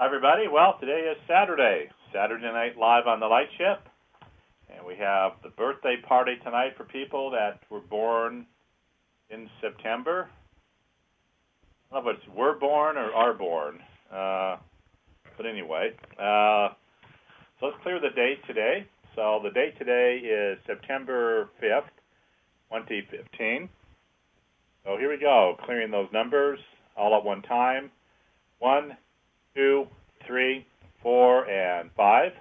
Hi, everybody. Well, today is Saturday Night Live on the Light Ship. And we have the birthday party tonight for people that were born in September. I don't know if it's were born or are born. But anyway, so let's clear the date today. So the date today is September 5th, 2015. So here we go, clearing those numbers all at one time. 1, 2, 3, 4, and 5.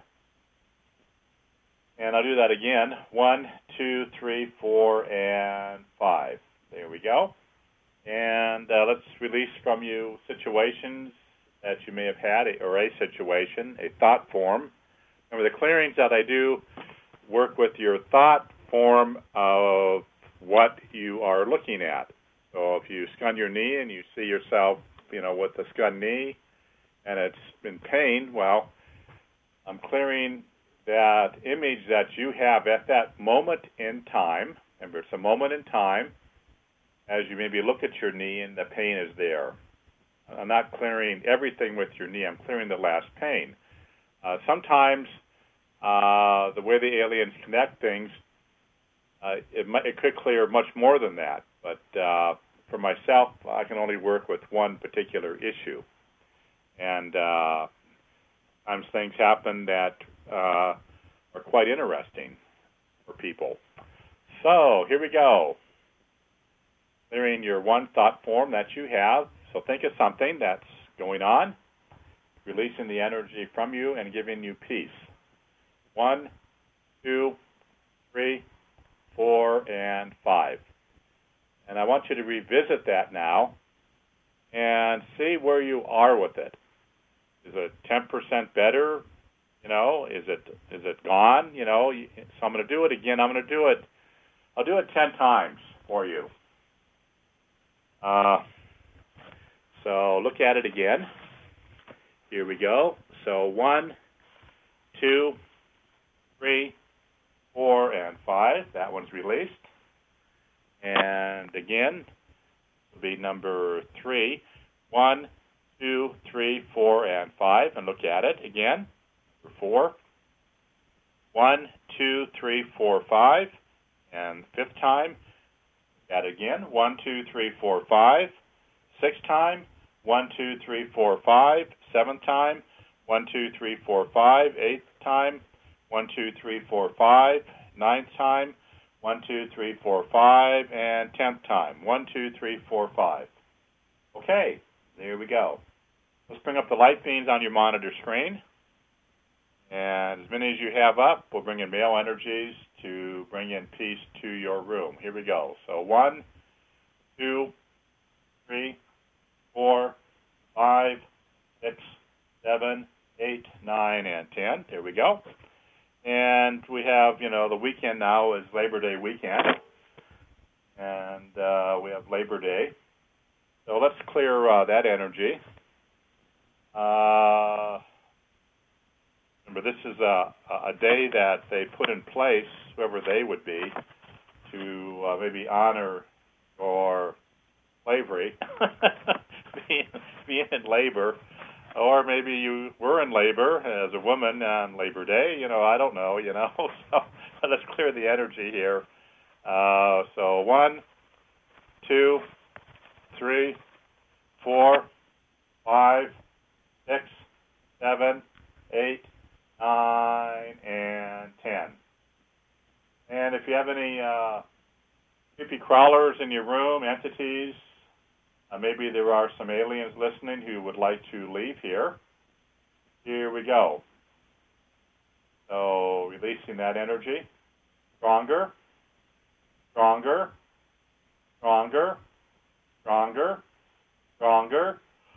And I'll do that again. 1, 2, 3, 4, and 5. There we go. And let's release from you situations that you may have had, or a situation, a thought form. Remember, the clearings that I do work with your thought form of what you are looking at. So if you scun your knee and you see yourself, with a scun knee, and it's in pain, well, I'm clearing that image that you have at that moment in time. Remember, it's a moment in time as you maybe look at your knee and the pain is there. I'm not clearing everything with your knee. I'm clearing the last pain. Sometimes the way the aliens connect things, it could clear much more than that. But for myself, I can only work with one particular issue. And sometimes things happen that are quite interesting for people. So here we go. Clearing your one thought form that you have. So think of something that's going on, releasing the energy from you and giving you peace. 1, 2, 3, 4, and 5. And I want you to revisit that now and see where you are with it. Is it 10% better? Is it gone? So I'm going to do it again. I'll do it 10 times for you. So look at it again. Here we go. So 1, 2, 3, 4, and 5. That one's released. And again, will be number 3. 1, 2, 3, 4, and 5. And look at it again. Number 4. 1, 2, 3, 4, 5. And fifth time. Look at it again. 1, 2, 3, 4, 5. Sixth time. 1, 2, 3, 4, 5. Seventh time. 1, 2, 3, 4, 5. Eighth time. 1, 2, 3, 4, 5. Ninth time. 1, 2, 3, 4, 5. And 10th time. 1, 2, 3, 4, 5. Okay, there we go. Let's bring up the light beams on your monitor screen. And as many as you have up, we'll bring in male energies to bring in peace to your room. Here we go. So 1, 2, 3, 4, 5, 6, 7, 8, 9, and 10. There we go. And we have, the weekend now is Labor Day weekend. And we have Labor Day. So let's clear that energy. Remember, this is a day that they put in place, whoever they would be, to maybe honor your slavery, being in labor. Or maybe you were in labor as a woman on Labor Day. I don't know, So let's clear the energy here. So 1, 2, 3, 4, 5, 6, 7, 8, 9, and 10. And if you have any creepy crawlers in your room, entities, maybe there are some aliens listening who would like to leave here. Here we go. So releasing that energy. Stronger, stronger, stronger, stronger, stronger.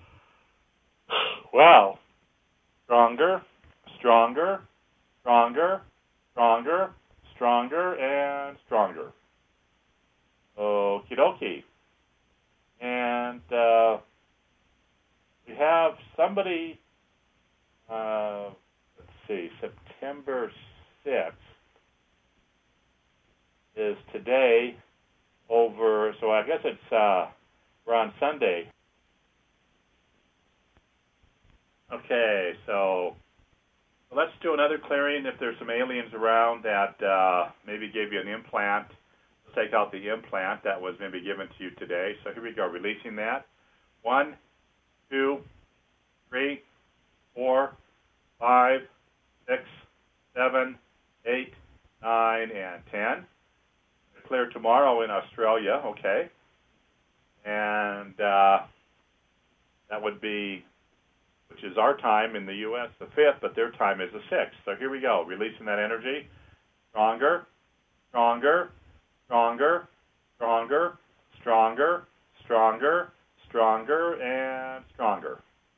Wow. Stronger, stronger, stronger, stronger, stronger, and stronger. Okie dokie. And we have somebody, September 6th is today over, so I guess it's, we're on Sunday. Okay, so let's do another clearing. If there's some aliens around that maybe gave you an implant, let's take out the implant that was maybe given to you today. So here we go, releasing that. 1, 2, 3, 4, 5, 6, 7, 8, 9, and 10. Clear tomorrow in Australia, okay. And that would be, which is our time in the U.S., the 5th, but their time is the 6th. So here we go, releasing that energy. Stronger, stronger, stronger, stronger, stronger, stronger, stronger, and stronger.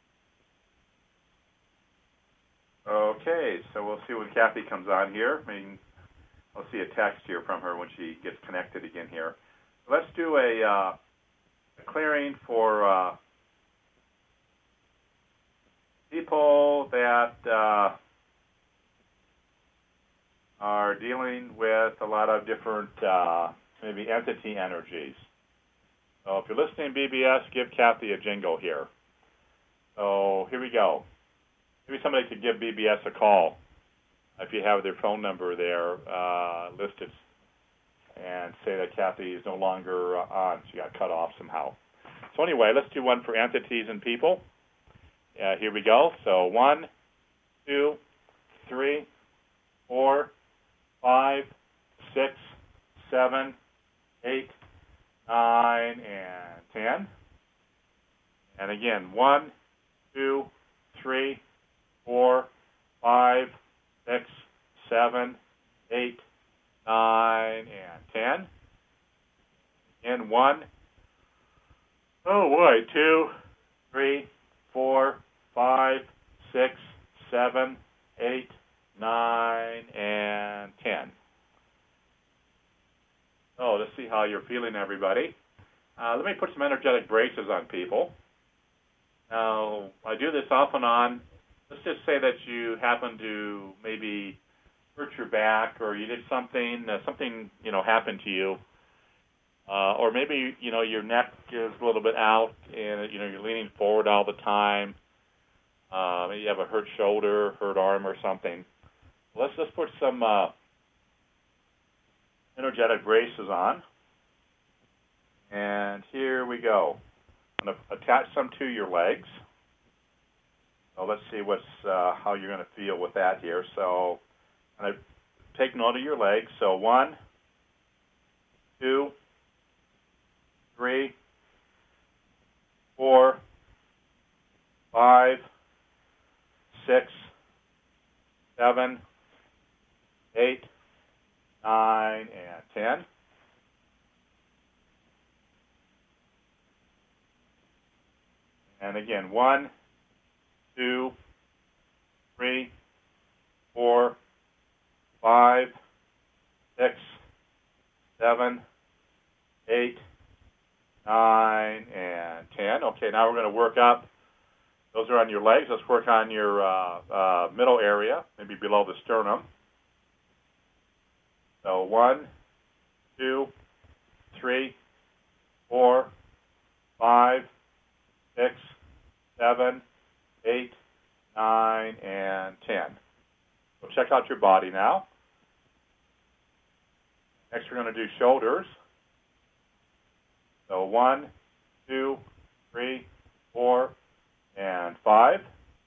Okay, so we'll see when Kathy comes on here. I mean, I'll see a text here from her when she gets connected again here. So let's do a clearing for people that are dealing with a lot of different maybe entity energies. So if you're listening to BBS, give Kathy a jingle here. So here we go. Maybe somebody could give BBS a call if you have their phone number there listed, and say that Kathy is no longer on. She got cut off somehow. So anyway, let's do one for entities and people. Here we go. So 1, 2, 3, 4, 5, 6, 7, 8, 9, and 10. And again, 1, 2, 3, 4, 5, 6, 7, 8, 9, and 10. And 1, oh boy, 2, 3, 4, 5, 6, 7, 8, 9, and 10. So let's see how you're feeling, everybody. Let me put some energetic braces on people. Now, I do this off and on. Let's just say that you happen to maybe hurt your back, or you did something, happened to you. Or maybe, your neck is a little bit out and, you're leaning forward all the time. Maybe you have a hurt shoulder, hurt arm or something. Let's just put some energetic braces on. And here we go. I'm going to attach some to your legs. So let's see how you're going to feel with that here. So I'm going to take note of your legs. So 1, 2, 3, 4, 5, 6, 7, 8, 9, and 10. And again, 1, 2, 3, 4, 5, 6, 7, 8, 9, and 10. Okay, now we're going to work up. Those are on your legs. Let's work on your middle area, maybe below the sternum. So 1, 2, 3, 4, 5, 6, 7, 8, 9, and 10. So check out your body now. Next, we're going to do shoulders. So 1, 2, 3, 4, and 5.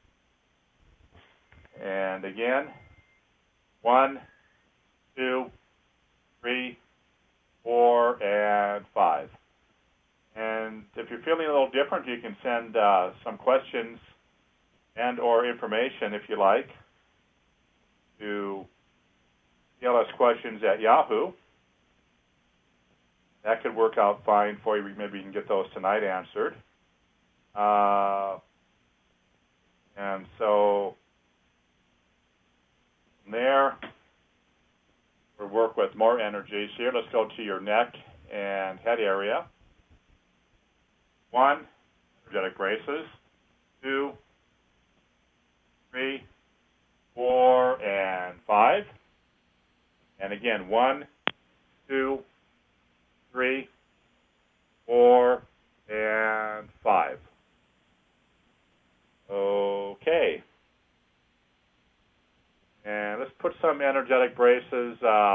And again, 1, 2, 3, 4, and 5. And if you're feeling a little different, you can send some questions and or information, if you like, to CLSquestions@Yahoo. That could work out fine for you. Maybe you can get those tonight answered. And so from there, we'll work with more energies here. Let's go to your neck and head area. 1, energetic braces. 2, 3, 4, and 5. And again, 1, 2, 3, 4, and 5. Okay. some energetic braces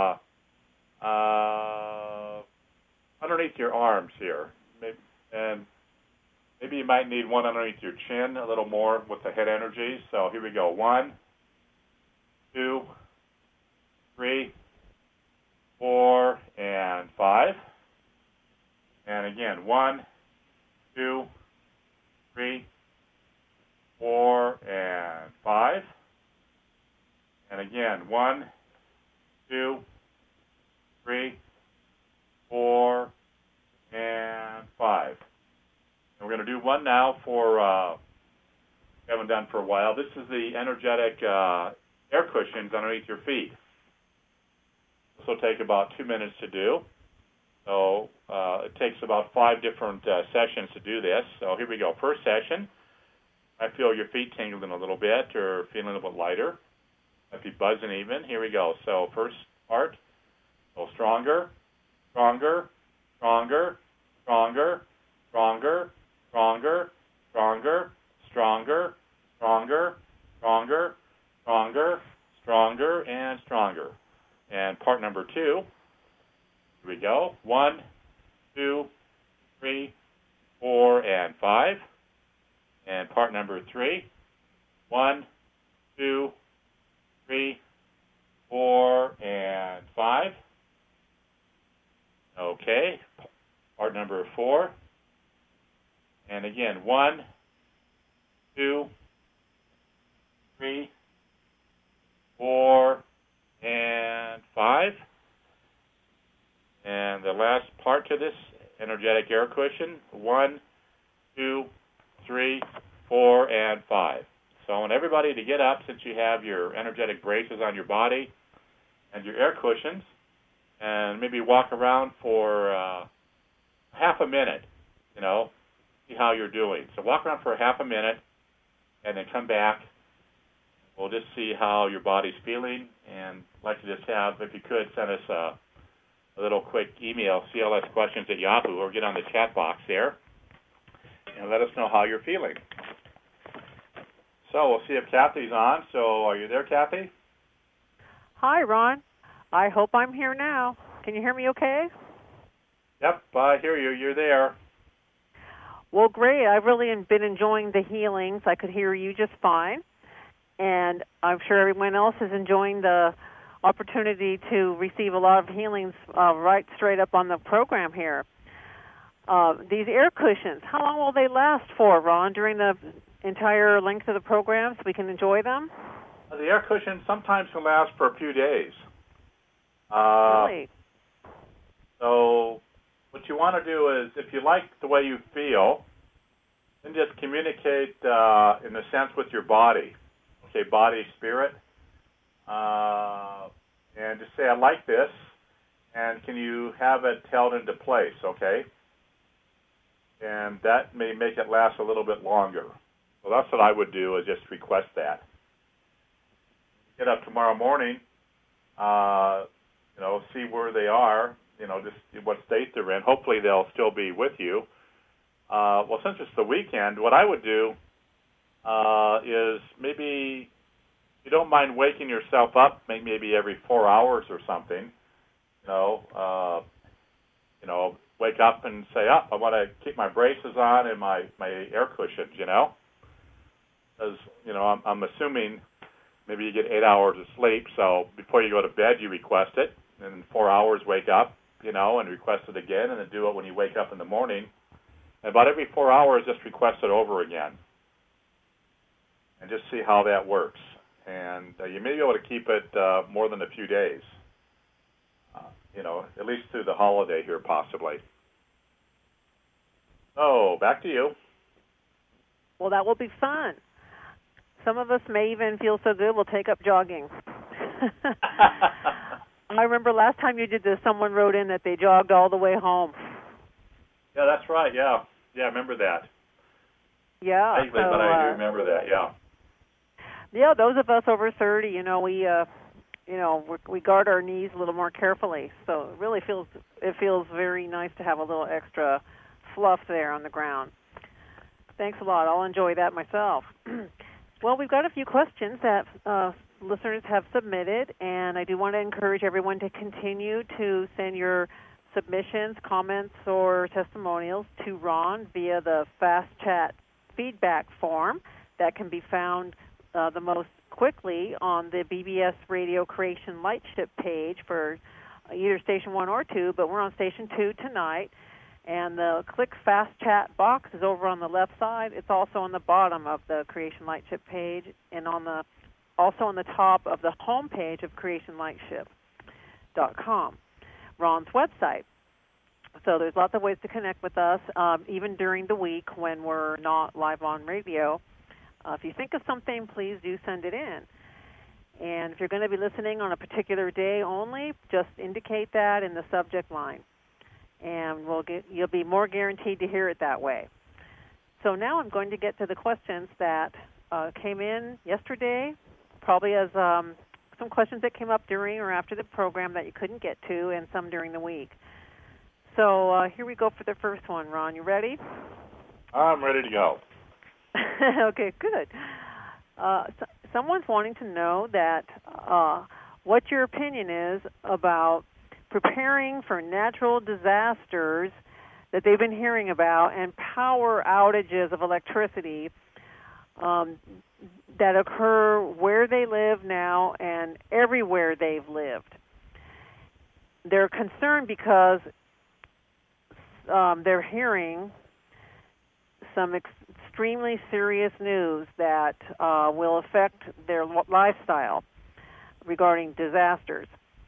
underneath your arms here. And maybe you might need one underneath your chin, a little more with the head energy. So here we go. 1, 2, 3, 4, and 5. And again, 1, 2, 3, 4, and 5. And again, 1, 2, 3, 4, and 5. And we're going to do one now for we haven't done for a while. This is the energetic air cushions underneath your feet. This will take about 2 minutes to do. So it takes about 5 different sessions to do this. So here we go. First session, I feel your feet tingling a little bit or feeling a little bit lighter. Might be buzzing even. Here we go. So first part, go stronger, stronger, stronger, stronger, stronger, stronger, stronger, stronger, stronger, stronger, stronger, stronger, and stronger. And part number 2, here we go. 1, 2, 3, 4, and 5. And part number 3, 1, 2, 3, 4, and 5. Okay. Part number 4. And again, 1, 2, 3, 4, and 5. And the last part to this energetic air cushion, 1, 2, 3, 4, and 5. So I want everybody to get up since you have your energetic braces on your body and your air cushions, and maybe walk around for half a minute, see how you're doing. So walk around for half a minute, and then come back. We'll just see how your body's feeling, and I'd like to just have, if you could, send us a little quick email, clsquestions@yahoo, or get on the chat box there, and let us know how you're feeling. So we'll see if Kathy's on. So are you there, Kathy? Hi, Ron. I hope I'm here now. Can you hear me okay? Yep, I hear you. You're there. Well, great. I've really been enjoying the healings. I could hear you just fine. And I'm sure everyone else is enjoying the opportunity to receive a lot of healings right straight up on the program here. These air cushions, how long will they last for, Ron, during the entire length of the program so we can enjoy them? The air cushions sometimes can last for a few days. Really? So what you want to do is, if you like the way you feel, then just communicate in a sense with your body. Okay, body, spirit. And just say, I like this, and can you have it held into place, okay? And that may make it last a little bit longer. So that's what I would do, is just request that. Get up tomorrow morning, see where they are, just what state they're in. Hopefully they'll still be with you. Well, since it's the weekend, what I would do is maybe, if you don't mind waking yourself up, maybe every 4 hours or something, wake up and say, I want to keep my braces on and my air cushions, Because, I'm assuming maybe you get 8 hours of sleep, so before you go to bed, you request it, and in 4 hours, wake up, and request it again, and then do it when you wake up in the morning. And about every 4 hours, just request it over again, and just see how that works. And you may be able to keep it more than a few days, at least through the holiday here, possibly. So, back to you. Well, that will be fun. Some of us may even feel so good we'll take up jogging. I remember last time you did this, someone wrote in that they jogged all the way home. Yeah, that's right, yeah. Yeah, I remember that. Yeah. Vaguely, but I do remember that, yeah. Yeah, those of us over 30, we guard our knees a little more carefully. So it really feels very nice to have a little extra fluff there on the ground. Thanks a lot. I'll enjoy that myself. Well, we've got a few questions that listeners have submitted, and I do want to encourage everyone to continue to send your submissions, comments, or testimonials to Ron via the Fast Chat feedback form that can be found the most quickly on the BBS Radio Creation Lightship page for either Station 1 or 2, but we're on Station 2 tonight. And the Click Fast Chat box is over on the left side. It's also on the bottom of the Creation Lightship page and also on the top of the home page of creationlightship.com, Ron's website. So there's lots of ways to connect with us, even during the week when we're not live on radio. If you think of something, please do send it in. And if you're going to be listening on a particular day only, just indicate that in the subject line. And you'll be more guaranteed to hear it that way. So now I'm going to get to the questions that came in yesterday, probably as some questions that came up during or after the program that you couldn't get to, and some during the week. So here we go for the first one. Ron, you ready? I'm ready to go. Okay, good. Someone's wanting to know that what your opinion is about preparing for natural disasters that they've been hearing about and power outages of electricity that occur where they live now and everywhere they've lived. They're concerned because they're hearing some extremely serious news that will affect their lifestyle regarding disasters.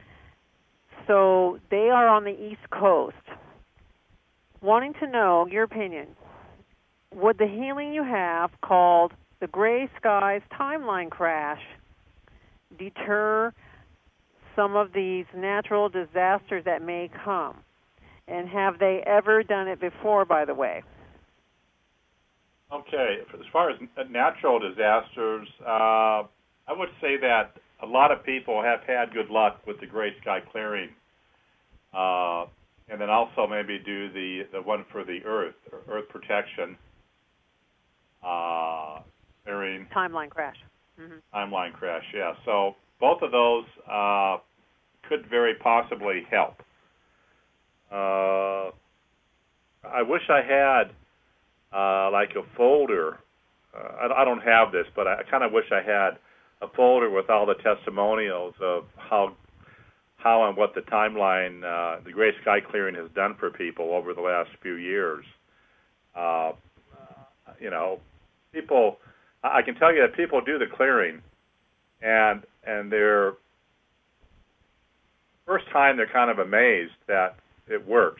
So they are on the East Coast, wanting to know your opinion. Would the healing you have, called the Gray Skies Timeline Crash, deter some of these natural disasters that may come? And have they ever done it before, by the way? Okay, as far as natural disasters, I would say that a lot of people have had good luck with the gray sky clearing, and then also maybe do the one for the earth protection clearing. Timeline crash. Mm-hmm. Timeline crash, yeah. So both of those could very possibly help. I wish I had like a folder. I don't have this, but I kind of wish I had a folder with all the testimonials of how and what the timeline, the gray sky clearing has done for people over the last few years. People, I can tell you that people do the clearing, and they're first time they're kind of amazed that it works,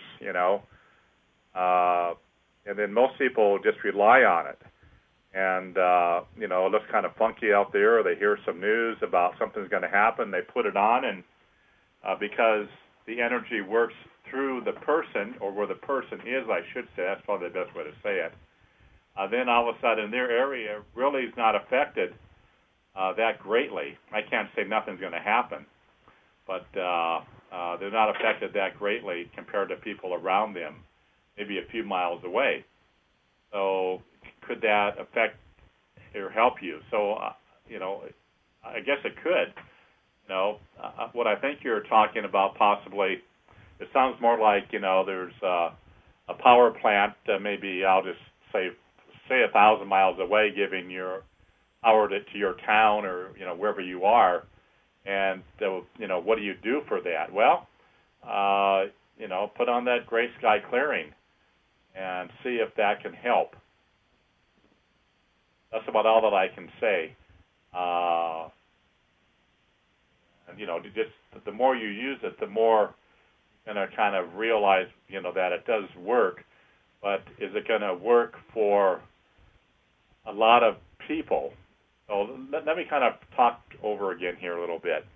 and then most people just rely on it. And, it looks kind of funky out there, or they hear some news about something's going to happen, they put it on, and because the energy works through the person, or where the person is, I should say, that's probably the best way to say it, then all of a sudden their area really is not affected that greatly. I can't say nothing's going to happen, but they're not affected that greatly compared to people around them, maybe a few miles away. So could that affect or help you? So, I guess it could. What I think you're talking about possibly, it sounds more like, there's a power plant, maybe I'll just say 1,000 miles away, giving your power to your town or, wherever you are. And, what do you do for that? Well, put on that gray sky clearing and see if that can help. That's about all that I can say. Just the more you use it, the more you're going to kind of realize, that it does work. But is it going to work for a lot of people? So let me kind of talk over again here a little bit.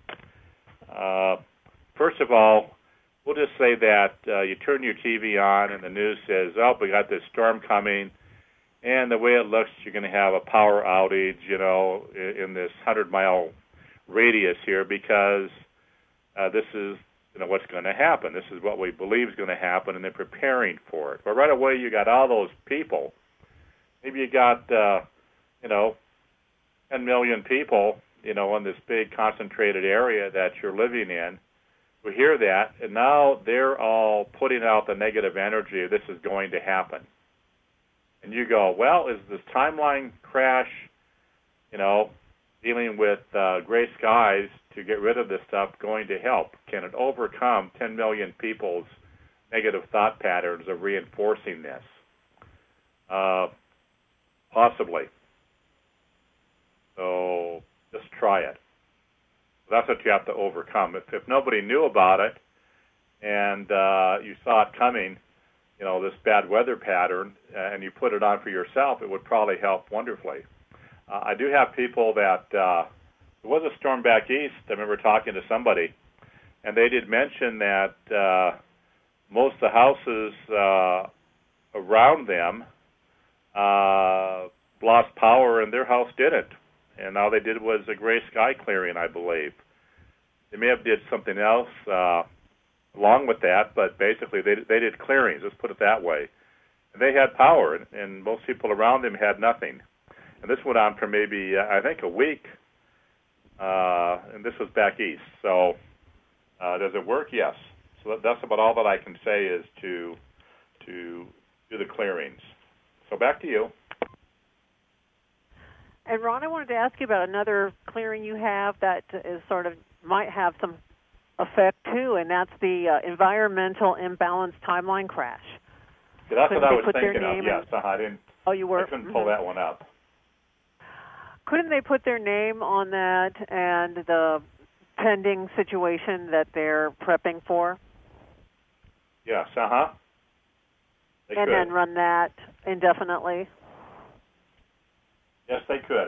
First of all, we'll just say that you turn your TV on and the news says, we got this storm coming, and the way it looks, you're going to have a power outage, in this 100-mile radius here, because this is, what's going to happen. This is what we believe is going to happen, and they're preparing for it. But right away, you got all those people. Maybe you got, 10 million people in this big concentrated area that you're living in, who hear that, and now they're all putting out the negative energy of this is going to happen. And you go, well, is this timeline crash, dealing with gray skies to get rid of this stuff going to help? Can it overcome 10 million people's negative thought patterns of reinforcing this? Possibly. So just try it. That's what you have to overcome. If nobody knew about it and you saw it coming, this bad weather pattern, and you put it on for yourself, it would probably help wonderfully. I do have people that there was a storm back east. I remember talking to somebody, and they did mention that most of the houses around them lost power, and their house didn't. And all they did was a gray sky clearing, I believe. They may have did something else along with that, but basically they did clearings, let's put it that way. And they had power, and most people around them had nothing. And this went on for maybe, I think, a week, and this was back east. So does it work? Yes. So that's about all that I can say is to do the clearings. So back to you. And Ron, I wanted to ask you about another clearing you have that is might have some effect too, and that's the environmental imbalance timeline crash. Yeah, that's what I was thinking of. Yes, I didn't. Oh, you were. I couldn't pull that one up. Couldn't they put their name on that and the pending situation that they're prepping for? Yes. They and could. Then run that indefinitely. Yes, they could,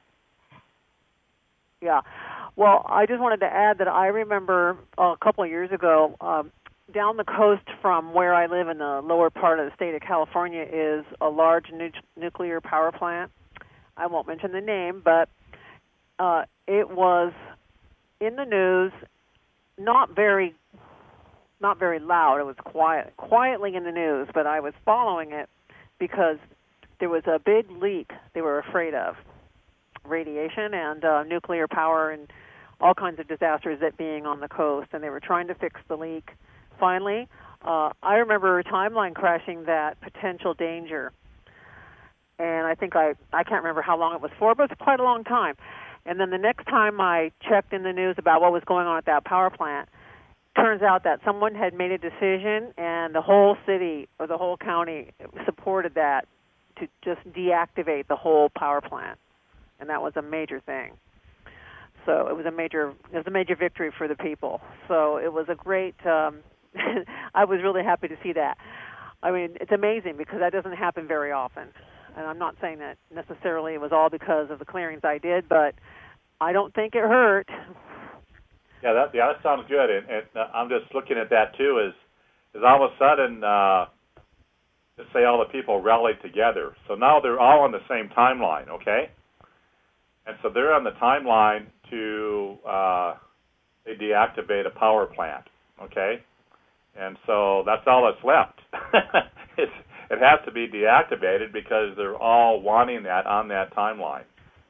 Yeah. Well, I just wanted to add that I remember a couple of years ago, down the coast from where I live in the lower part of the state of California is a large nuclear power plant. I won't mention the name, but it was in the news, not very loud. It was quietly in the news, but I was following it because there was a big leak they were afraid of, radiation and nuclear power and all kinds of disasters that being on the coast, and they were trying to fix the leak. Finally, I remember a timeline crashing that potential danger, and I think I can't remember how long it was for, but it was quite a long time. And then the next time I checked in the news about what was going on at that power plant, turns out that someone had made a decision, and the whole city or the whole county supported that to just deactivate the whole power plant, and that was a major thing. So it was a major victory for the people. So it was a great. I was really happy to see that. I mean, it's amazing because that doesn't happen very often, and I'm not saying that necessarily it was all because of the clearings I did, but I don't think it hurt. Yeah, that sounds good, and I'm just looking at that too. Is all of a sudden. Let's say all the people rallied together. So now they're all on the same timeline, okay? And so they're on the timeline to they deactivate a power plant, okay? And so that's all that's left. It has to be deactivated because they're all wanting that on that timeline.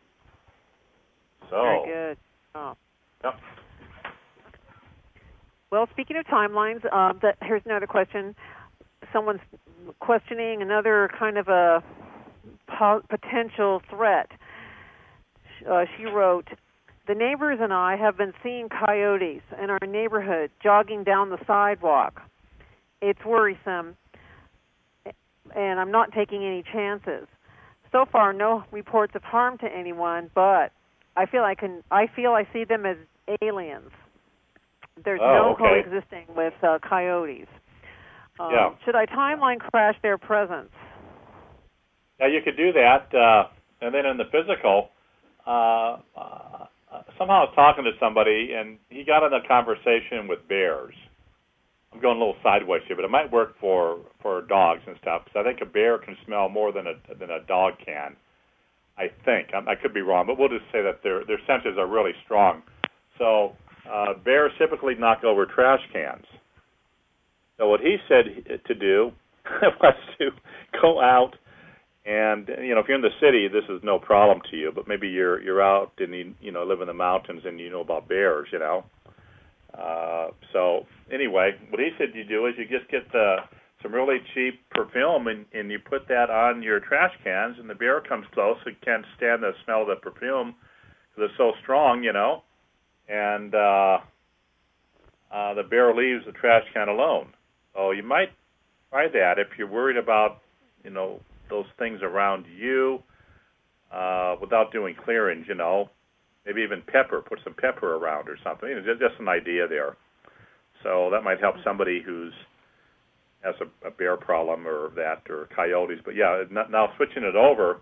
So very good. Oh. Yep. Well, speaking of timelines, here's another question. Someone's questioning another kind of a potential threat. She wrote, "The neighbors and I have been seeing coyotes in our neighborhood jogging down the sidewalk. It's worrisome, and I'm not taking any chances. So far, no reports of harm to anyone, but I feel I see them as aliens. There's no coexisting with coyotes. Should I timeline crash their presence?" Yeah, you could do that. And then in the physical, somehow I was talking to somebody, and he got in a conversation with bears. I'm going a little sideways here, but it might work for dogs and stuff, because I think a bear can smell more than a dog can. I think. I could be wrong, but we'll just say that their senses are really strong. So bears typically knock over trash cans. So what he said to do was to go out And if you're in the city, this is no problem to you. But maybe you're out and you live in the mountains and you know about bears. So anyway, what he said you do is you just get some really cheap perfume and you put that on your trash cans, and the bear comes close. It can't stand the smell of the perfume because it's so strong, and the bear leaves the trash can alone. So you might try that if you're worried about, those things around you without doing clearings, Maybe even pepper, put some pepper around or something. Just an idea there. So that might help somebody who's has a bear problem or coyotes. But yeah, now switching it over,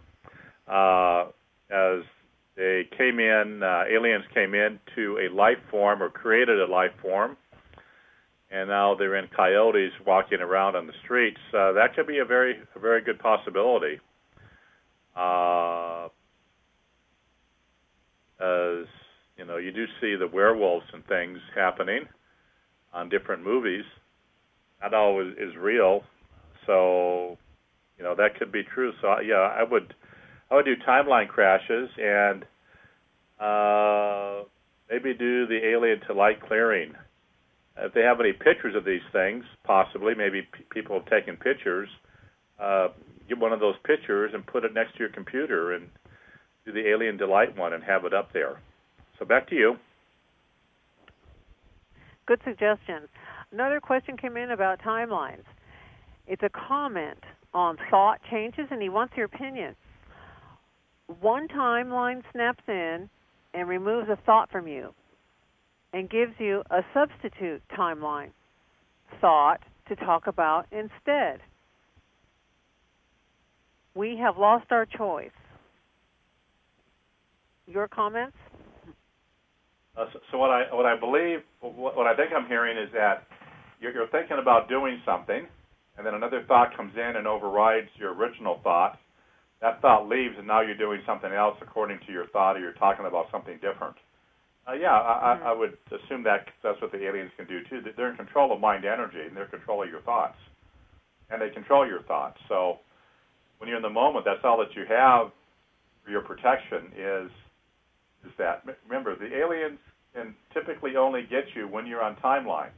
as they came in, aliens came into a life form or created a life form, and now they're in coyotes walking around on the streets. That could be a very good possibility. As you do see the werewolves and things happening on different movies. Not all is real, so that could be true. So yeah, I would do timeline crashes and maybe do the alien to light clearing. If they have any pictures of these things, possibly, maybe people have taken pictures. Get one of those pictures and put it next to your computer and do the alien delight one and have it up there. So back to you. Good suggestion. Another question came in about timelines. It's a comment on thought changes, and he wants your opinion. One timeline snaps in and removes a thought from you and gives you a substitute timeline thought to talk about instead. We have lost our choice. Your comments? So what I believe, what I think I'm hearing is that you're thinking about doing something, and then another thought comes in and overrides your original thought. That thought leaves, and now you're doing something else according to your thought, or you're talking about something different. I would assume that that's what the aliens can do too. They're in control of mind energy, and they're in control of your thoughts, and they control your thoughts. So when you're in the moment, that's all that you have for your protection is that. Remember, the aliens can typically only get you when you're on timelines.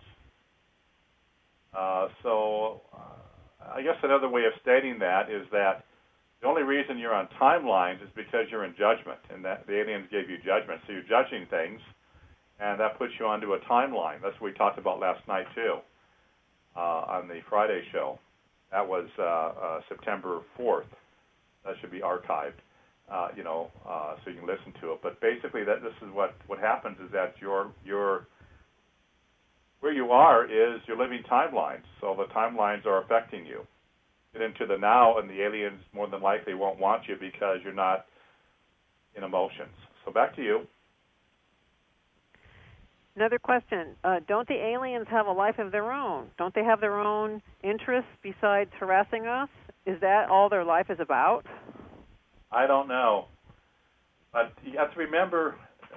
I guess another way of stating that is that the only reason you're on timelines is because you're in judgment, and that the aliens gave you judgment. So you're judging things, and that puts you onto a timeline. That's what we talked about last night, too, on the Friday show. That was September 4th. That should be archived, so you can listen to it. But basically, this is what happens is that you're where you are is you're living timelines. So the timelines are affecting you. Get into the now, and the aliens more than likely won't want you because you're not in emotions. So back to you. Another question. Don't the aliens have a life of their own? Don't they have their own interests besides harassing us? Is that all their life is about? I don't know. But you have to remember,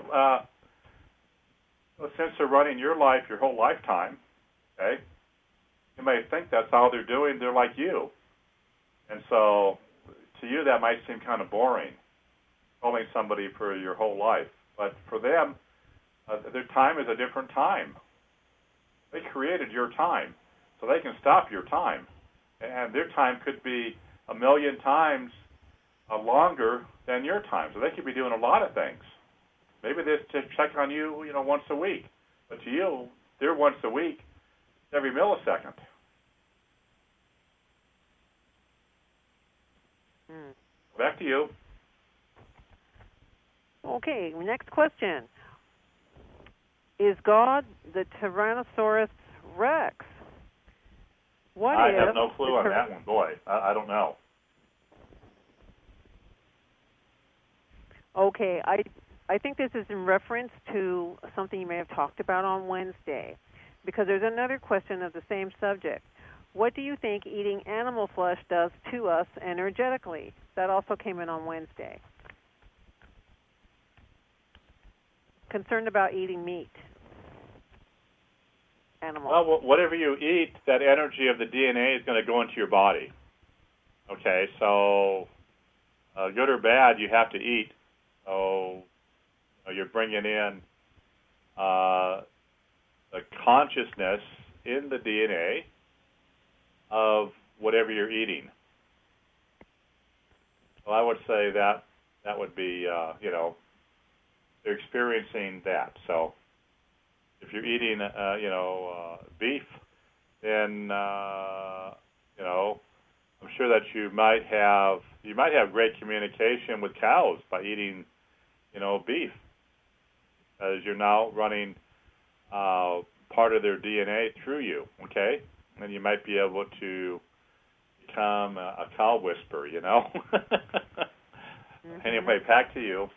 since they're running your life your whole lifetime, okay, you may think that's all they're doing. They're like you. And so to you that might seem kind of boring, controlling somebody for your whole life. But for them, their time is a different time. They created your time, so they can stop your time. And their time could be 1,000,000 times longer than your time. So they could be doing a lot of things. Maybe they just check on you, once a week. But to you, they're once a week, every millisecond. Back to you. Okay, next question. Is God the Tyrannosaurus Rex? I have no clue on that one. Boy, I don't know. Okay, I think this is in reference to something you may have talked about on Wednesday, because there's another question of the same subject. What do you think eating animal flesh does to us energetically? That also came in on Wednesday. Concerned about eating meat. Animals. Well, whatever you eat, that energy of the DNA is going to go into your body. Okay, so good or bad, you have to eat. So you're bringing in the consciousness in the DNA of whatever you're eating. So I would say that would be, they're experiencing that. So if you're eating, beef, then, I'm sure that you might have great communication with cows by eating, beef, as you're now running part of their DNA through you, okay? And you might be able to become a cow whisperer, Mm-hmm. Anyway, back to you.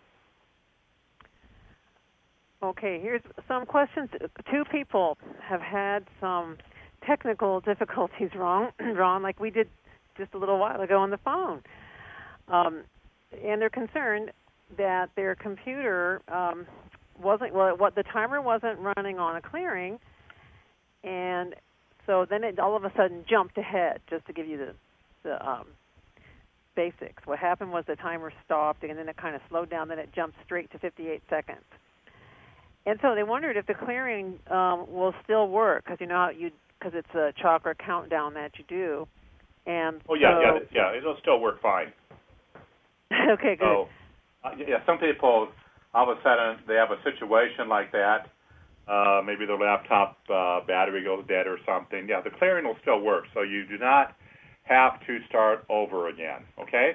Okay, here's some questions. Two people have had some technical difficulties, Ron, like we did just a little while ago on the phone. And they're concerned that their computer the timer wasn't running on a clearing, and so then it all of a sudden jumped ahead, just to give you the basics. What happened was the timer stopped, and then it kind of slowed down, then it jumped straight to 58 seconds. And so they wondered if the clearing will still work, because because it's a chakra countdown that you do. And yeah, it'll still work fine. Okay, good. So, some people, all of a sudden, they have a situation like that. Maybe their laptop battery goes dead or something. Yeah, the clearing will still work. So you do not have to start over again, okay?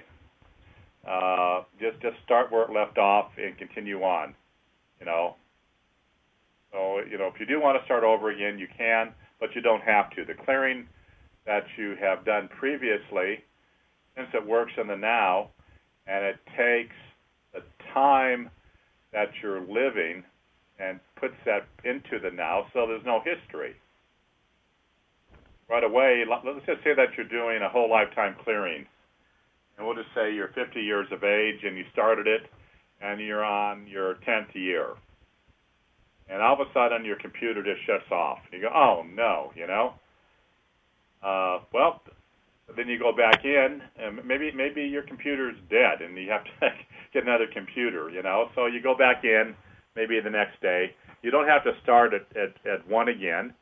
Just start where it left off and continue on, So, if you do want to start over again, you can, but you don't have to. The clearing that you have done previously, since it works in the now, and it takes the time that you're living and puts that into the now, so there's no history. Right away, let's just say that you're doing a whole lifetime clearing, and we'll just say you're 50 years of age and you started it, and you're on your 10th year. And all of a sudden, your computer just shuts off. You go, oh, no, Well, then you go back in, and maybe your computer's dead, and you have to get another computer, So you go back in, maybe the next day. You don't have to start at 1 again.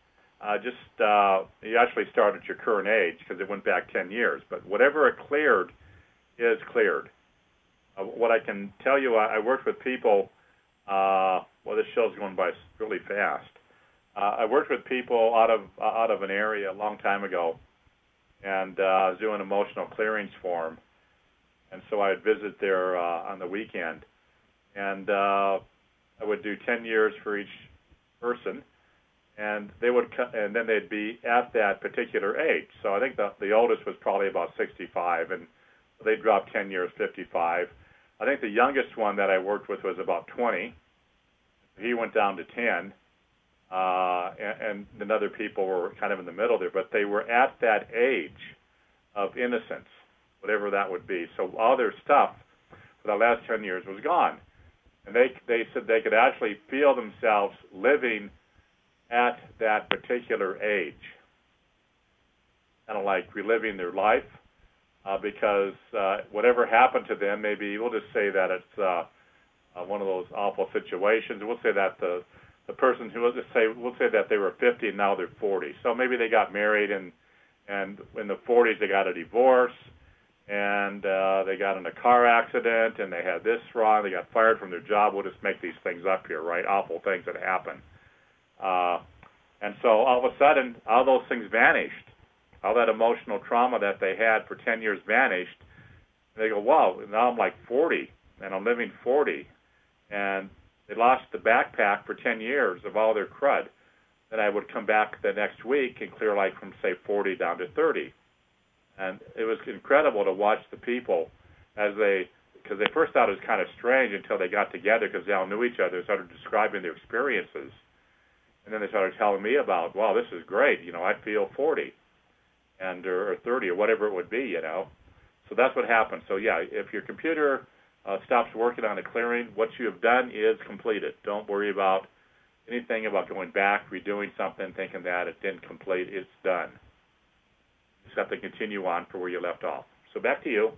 You actually start at your current age because it went back 10 years. But whatever it cleared is cleared. What I can tell you, I worked with people. This show's going by really fast. I worked with people out of an area a long time ago, and I was doing emotional clearings for them. And so I'd visit there on the weekend, and I would do 10 years for each person, and and then they'd be at that particular age. So I think the oldest was probably about 65, and they dropped 10 years, 55. I think the youngest one that I worked with was about 20. He went down to 10, and then other people were kind of in the middle there, but they were at that age of innocence, whatever that would be. So all their stuff for the last 10 years was gone. And they said they could actually feel themselves living at that particular age, kind of like reliving their life, because whatever happened to them, maybe we'll just say that it's one of those awful situations. We'll say that the person who we'll say that they were 50 and now they're 40. So maybe they got married and in the 40s they got a divorce, and they got in a car accident, and they had this wrong. They got fired from their job. We'll just make these things up here, right? Awful things that happen. And so all of a sudden, all those things vanished. All that emotional trauma that they had for 10 years vanished. And they go, wow, now I'm like 40, and I'm living 40. And they lost the backpack for 10 years of all their crud. Then I would come back the next week and clear like from, say, 40 down to 30. And it was incredible to watch the people because they first thought it was kind of strange until they got together because they all knew each other, started describing their experiences. And then they started telling me about, wow, this is great. I feel 40 or 30 or whatever it would be, So that's what happened. So, yeah, if your computer stops working on a clearing, what you have done is completed. Don't worry about anything about going back, redoing something, thinking that it didn't complete. It's done. You just have to continue on for where you left off. So back to you.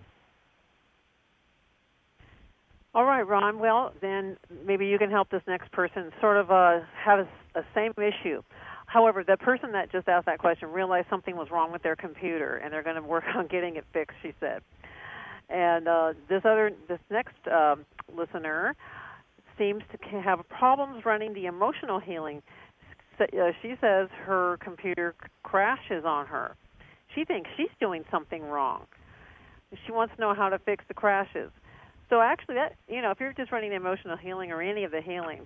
All right, Ron. Well, then maybe you can help this next person sort of have a same issue. However, the person that just asked that question realized something was wrong with their computer, and they're going to work on getting it fixed, she said. And this next listener seems to have problems running the emotional healing. She says her computer crashes on her. She thinks she's doing something wrong. She wants to know how to fix the crashes. So actually, that if you're just running the emotional healing or any of the healings,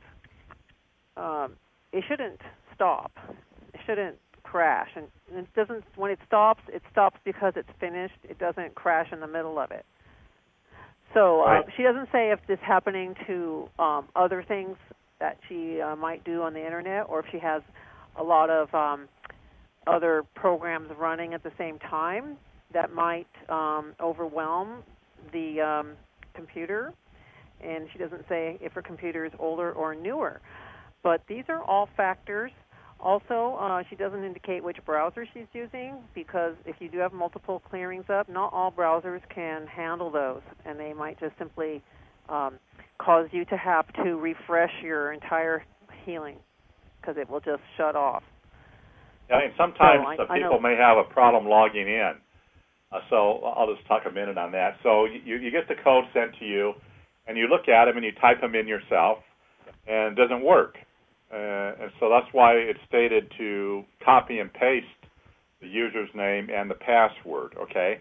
it shouldn't stop. It shouldn't crash. And it doesn't. When it stops because it's finished. It doesn't crash in the middle of it. So Right. She doesn't say if this is happening to other things that she might do on the internet, or if she has a lot of other programs running at the same time that might overwhelm the computer. And she doesn't say if her computer is older or newer. But these are all factors. Also, she doesn't indicate which browser she's using, because if you do have multiple clearings up, not all browsers can handle those, and they might just simply cause you to have to refresh your entire healing because it will just shut off. Yeah, and sometimes people may have a problem logging in. So I'll just talk a minute on that. So you get the code sent to you, and you look at them and you type them in yourself, and it doesn't work. And so that's why it's stated to copy and paste the user's name and the password, okay?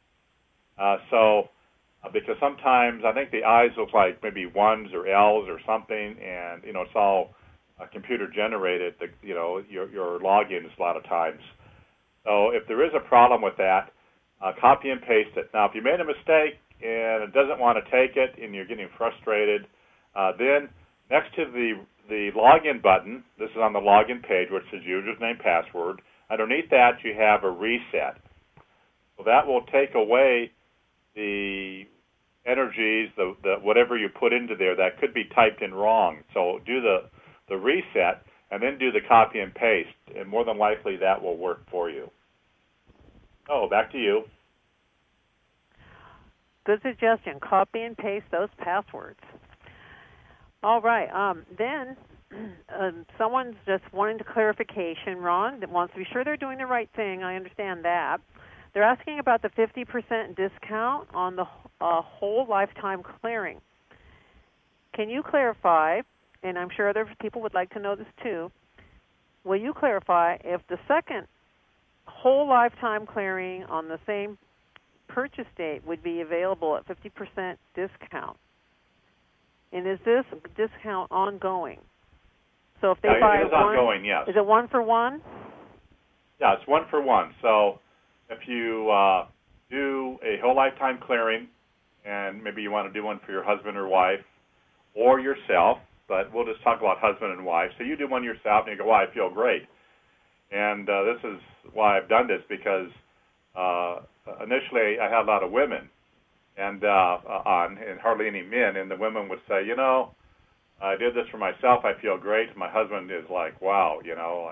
Because sometimes I think the I's look like maybe ones or L's or something, and, it's all computer generated, your logins a lot of times. So if there is a problem with that, copy and paste it. Now, if you made a mistake and it doesn't want to take it and you're getting frustrated, then next to the login button, this is on the login page, which says username, password. Underneath that, you have a reset. So that will take away the energies, the whatever you put into there that could be typed in wrong. So do the reset and then do the copy and paste, and more than likely that will work for you. Oh, back to you. Good suggestion. Copy and paste those passwords. All right. Then someone's just wanting clarification, Ron, that wants to be sure they're doing the right thing. I understand that. They're asking about the 50% discount on the whole lifetime clearing. Can you clarify, and I'm sure other people would like to know this too, will you clarify if the second whole lifetime clearing on the same purchase date would be available at 50% discount? And is this discount ongoing? So if they buy it is ongoing, yes. Is it one for one? Yeah, it's one for one. So if you do a whole lifetime clearing, and maybe you want to do one for your husband or wife or yourself, but we'll just talk about husband and wife. So you do one yourself, and you go, "Wow, I feel great." And this is why I've done this, because initially I had a lot of women and hardly any men, and the women would say, I did this for myself, I feel great. My husband is like, wow,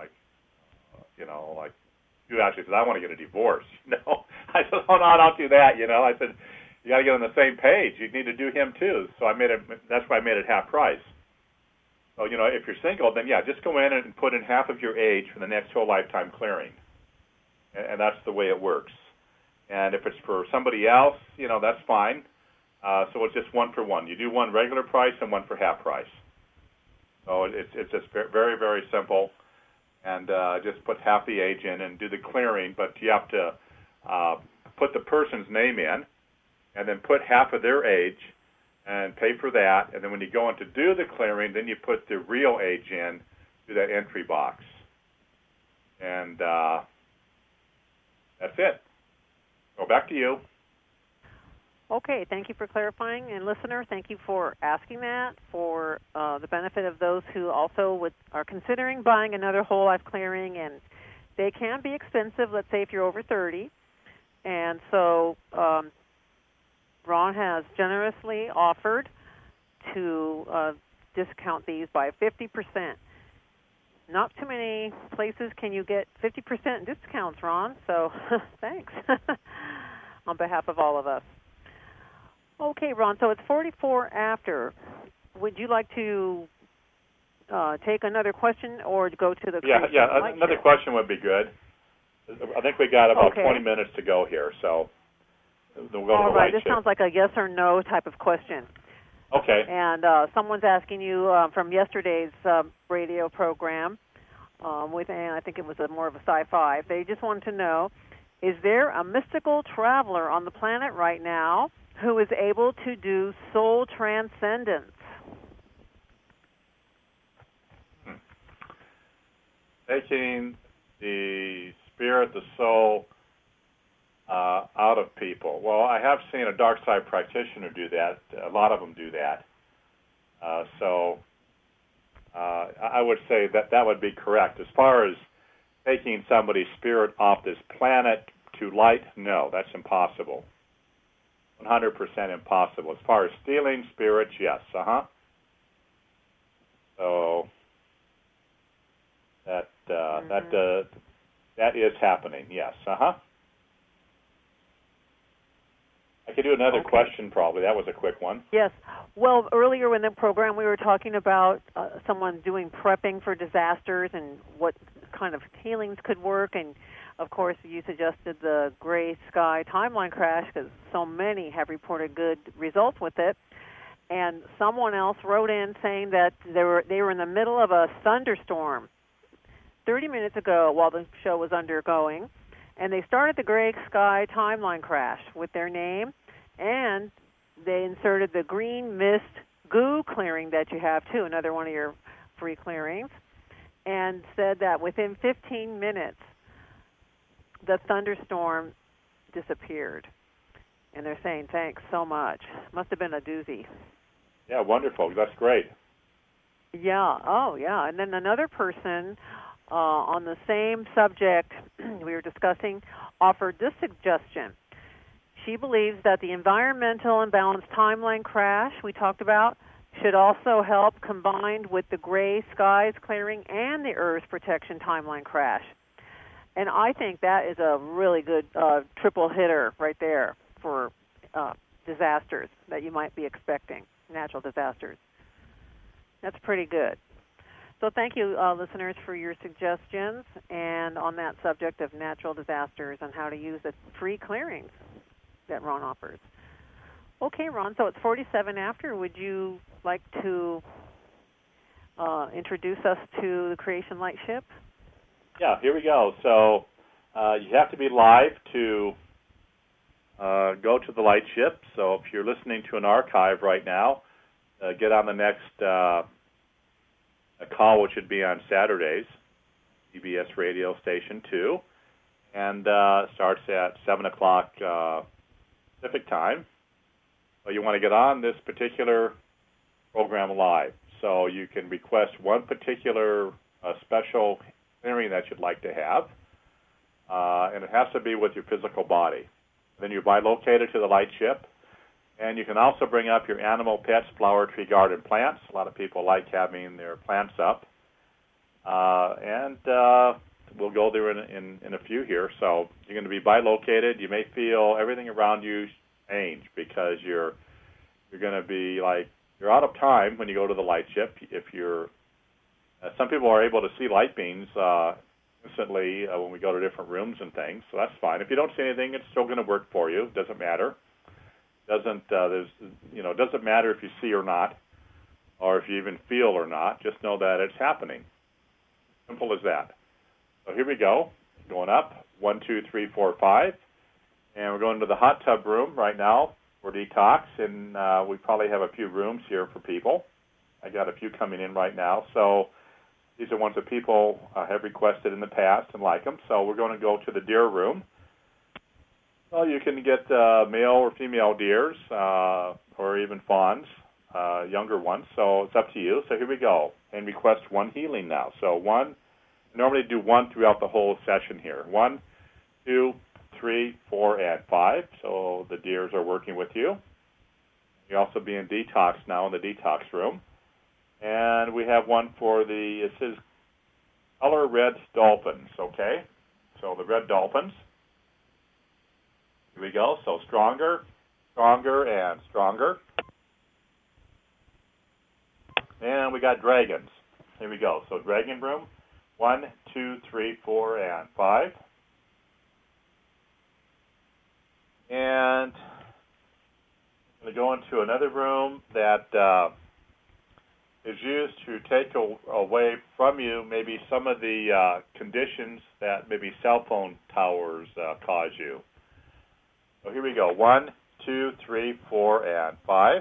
like you actually said, I want to get a divorce. I said, oh no, I don't do that. I said, you got to get on the same page. You need to do him too. So that's why I made it half price. So if you're single, then just go in and put in half of your age for the next whole lifetime clearing, and that's the way it works. And if it's for somebody else, that's fine. So it's just one for one. You do one regular price and one for half price. So it's just very, very simple. And just put half the age in and do the clearing. But you have to put the person's name in and then put half of their age and pay for that. And then when you go in to do the clearing, then you put the real age in through that entry box. And that's it. So back to you. Okay, thank you for clarifying. And listener, thank you for asking that for the benefit of those who also are considering buying another whole life clearing. And they can be expensive, let's say if you're over 30. And so Ron has generously offered to discount these by 50%. Not too many places can you get 50% discounts, Ron, so thanks. on behalf of all of us. Okay, Ron, so it's 44 after. Would you like to take another question or go to the another question would be good. I think we got about 20 minutes to go here, so we'll go all to the right, light this sounds like a yes or no type of question. Okay. And someone's asking you from yesterday's radio program with, and I think it was more of a sci-fi. They just wanted to know, is there a mystical traveler on the planet right now who is able to do soul transcendence? Taking the spirit, the soul, out of people. Well, I have seen a dark side practitioner do that. A lot of them do that. So I would say that would be correct. As far as taking somebody's spirit off this planet to light, no, that's impossible. 100% impossible. As far as stealing spirits, yes. So that is happening, yes. I could do another question probably. That was a quick one. Yes. Well, earlier in the program we were talking about someone doing prepping for disasters and what kind of healings could work. And, of course, you suggested the gray sky timeline crash because so many have reported good results with it. And someone else wrote in saying that they were in the middle of a thunderstorm 30 minutes ago while the show was undergoing. And they started the gray sky timeline crash with their name, and they inserted the green mist goo clearing that you have, too, another one of your free clearings, and said that within 15 minutes, the thunderstorm disappeared. And they're saying, thanks so much. Must have been a doozy. Yeah, wonderful. That's great. Yeah. Oh, yeah. And then another person on the same subject we were discussing offered this suggestion. She believes that the environmental imbalance timeline crash we talked about should also help combined with the gray skies clearing and the Earth protection timeline crash. And I think that is a really good triple hitter right there for disasters that you might be expecting, natural disasters. That's pretty good. So thank you, listeners, for your suggestions and on that subject of natural disasters and how to use the free clearings that Ron offers. Okay, Ron, so it's 47 after. Would you like to introduce us to the Creation Light Ship? Yeah, here we go. So you have to be live to go to the Light Ship. So if you're listening to an archive right now, get on the next a call, which would be on Saturdays, CBS radio station 2, and starts at 7 o'clock Pacific time. So you want to get on this particular program live. So you can request one particular special clearing that you'd like to have, and it has to be with your physical body. Then you're bilocated to the Light Ship. And you can also bring up your animal, pets, flower, tree, garden, plants. A lot of people like having their plants up. And we'll go there in a few here. So you're going to be bilocated. You may feel everything around you change because you're going to be like, you're out of time when you go to the Light Ship. If you're, some people are able to see light beams instantly when we go to different rooms and things. So that's fine. If you don't see anything, it's still going to work for you. It doesn't matter. It doesn't matter if you see or not, or if you even feel or not. Just know that it's happening. Simple as that. So here we go. Going up, 1, 2, 3, 4, 5, and we're going to the hot tub room right now for detox. And we probably have a few rooms here for people. I got a few coming in right now. So these are ones that people have requested in the past and like them. So we're going to go to the deer room. Well, you can get male or female deers or even fawns, younger ones. So it's up to you. So here we go. And request one healing now. So normally do one throughout the whole session here. 1, 2, 3, 4, and 5. So the deers are working with you. You'll also be in detox now in the detox room. And we have one for it says color red dolphins, okay? So the red dolphins. Here we go. So stronger, stronger, and stronger. And we got dragons. Here we go. So dragon room, 1, 2, 3, 4, and 5. And I'm going to go into another room that is used to take away from you maybe some of the conditions that maybe cell phone towers cause you. So here we go. 1, 2, 3, 4, and 5.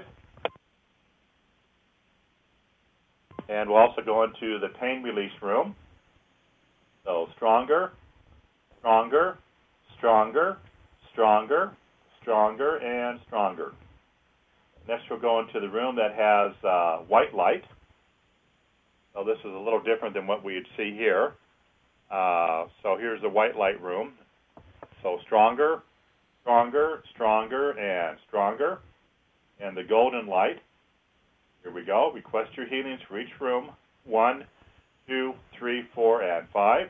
And we'll also go into the pain release room. So stronger, stronger, stronger, stronger, stronger, and stronger. Next we'll go into the room that has white light. So this is a little different than what we'd see here. So here's the white light room. So stronger, stronger, stronger, and stronger. And the golden light. Here we go. Request your healings for each room. 1, 2, 3, 4, and 5.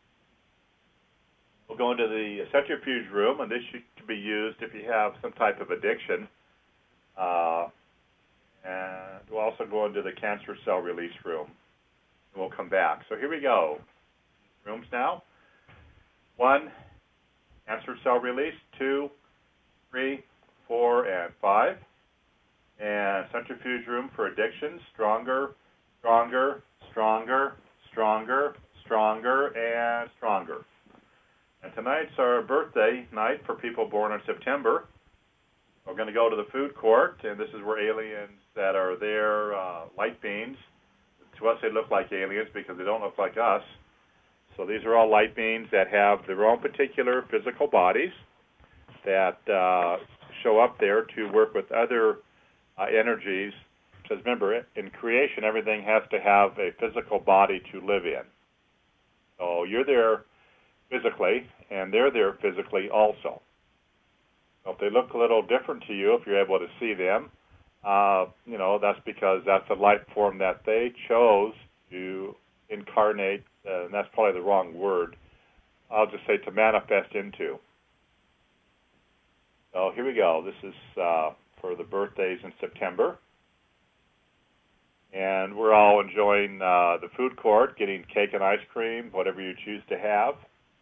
We'll go into the centrifuge room, and this can be used if you have some type of addiction. And we'll also go into the cancer cell release room. And we'll come back. So here we go. Rooms now. 1, cancer cell release. 2, 3, 4, and 5. And centrifuge room for addictions. Stronger, stronger, stronger, stronger, stronger, and stronger. And tonight's our birthday night for people born in September. We're going to go to the food court, and this is where aliens that are there, light beings. To us, they look like aliens because they don't look like us. So these are all light beings that have their own particular physical bodies that show up there to work with other energies. Because remember, in creation, everything has to have a physical body to live in. So you're there physically, and they're there physically also. So if they look a little different to you, if you're able to see them, that's because that's the life form that they chose to incarnate, and that's probably the wrong word. I'll just say to manifest into. So here we go. This is for the birthdays in September. And we're all enjoying the food court, getting cake and ice cream, whatever you choose to have.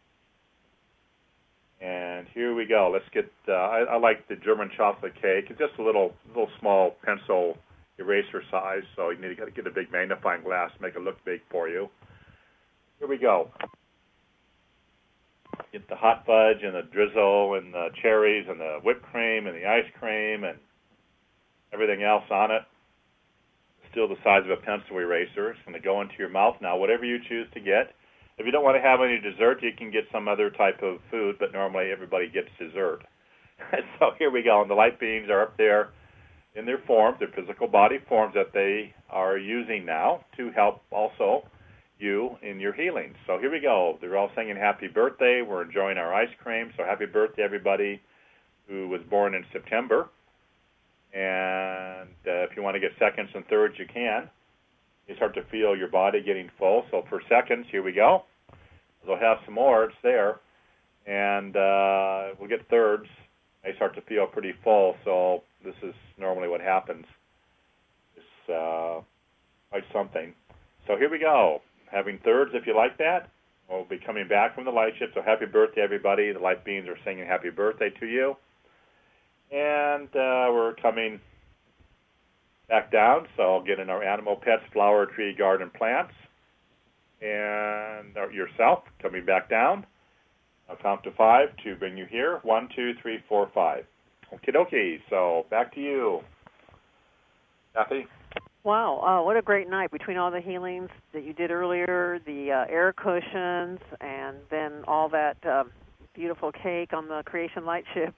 And here we go. Let's get, I like the German chocolate cake. It's just a little small pencil eraser size, so you need to get a big magnifying glass to make it look big for you. Here we go. Get the hot fudge and the drizzle and the cherries and the whipped cream and the ice cream and everything else on it. Still the size of a pencil eraser. It's going to go into your mouth now, whatever you choose to get. If you don't want to have any dessert, you can get some other type of food, but normally everybody gets dessert. So here we go, and the light beings are up there in their forms, their physical body forms that they are using now to help also you in your healing. So here we go. They're all singing happy birthday. We're enjoying our ice cream. So happy birthday, everybody who was born in September. And if you want to get seconds and thirds, you can. You start to feel your body getting full. So for seconds, here we go. They'll have some more. It's there. And we'll get thirds. They start to feel pretty full. So this is normally what happens. It's quite something. So here we go. Having thirds, if you like that. We'll be coming back from the light shift. So happy birthday, everybody. The light beings are singing happy birthday to you. And we're coming back down, so I'll get in our animal, pets, flower, tree, garden, plants, and yourself coming back down. I'll count to 5 to bring you here. 1, 2, 3, 4, 5. Okie dokie. So back to you, Kathy. Wow, what a great night between all the healings that you did earlier, the air cushions, and then all that beautiful cake on the Creation Light Ship.